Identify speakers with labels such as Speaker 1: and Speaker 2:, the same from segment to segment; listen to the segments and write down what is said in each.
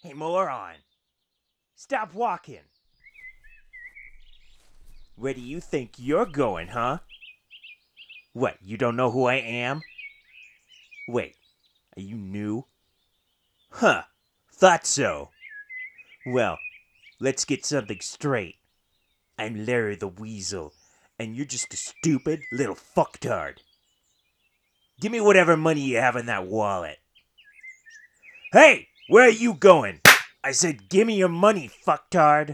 Speaker 1: Hey, moron. Stop walking. Where do you think you're going, huh? What, you don't know who I am? Wait, are you new? Huh, thought so. Well, let's get something straight. I'm Larry the Weasel, and you're just a stupid little fucktard. Give me whatever money you have in that wallet. Hey, where are you going? I said, give me your money, fucktard.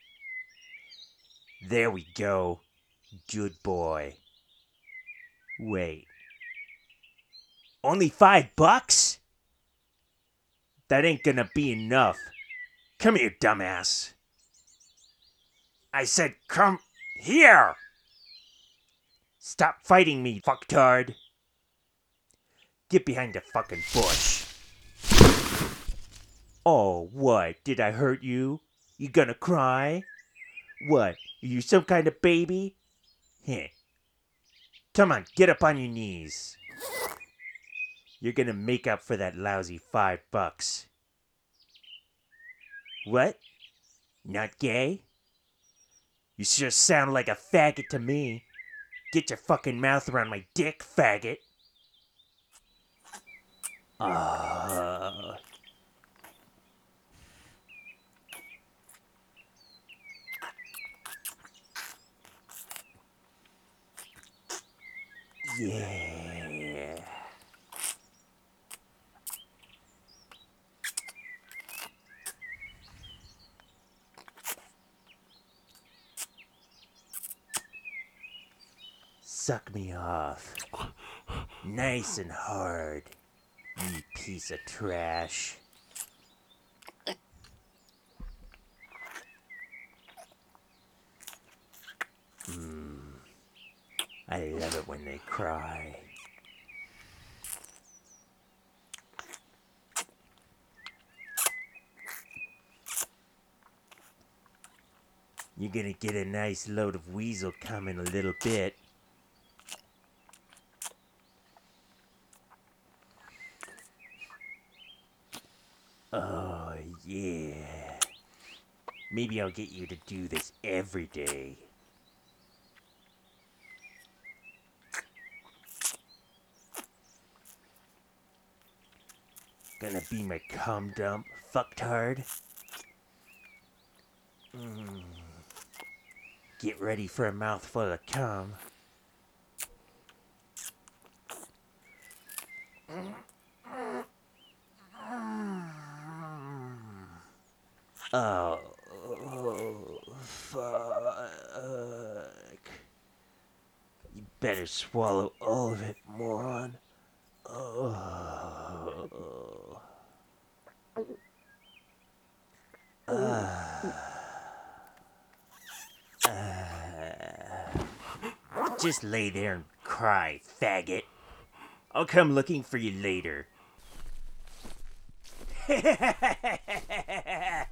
Speaker 1: There we go. Good boy. Wait. Only $5? That ain't gonna be enough. Come here, dumbass. I said, come here. Stop fighting me, fucktard. Get behind the fucking bush. Oh, what? Did I hurt you? You gonna cry? What? Are you some kind of baby? Heh. Come on, get up on your knees. You're gonna make up for that lousy $5. What? Not gay? You sure sound like a faggot to me. Get your fucking mouth around my dick, faggot. Yeah. Suck me off. Nice and hard. You piece of trash. I love it when they cry. You're gonna get a nice load of weasel cum in a little bit. Oh, yeah. Maybe I'll get you to do this every day. Gonna be my cum dump, fucktard. Get ready for a mouthful of cum. Oh, fuck. You better swallow all of it, moron. Oh. Just lay there and cry, faggot. I'll come looking for you later.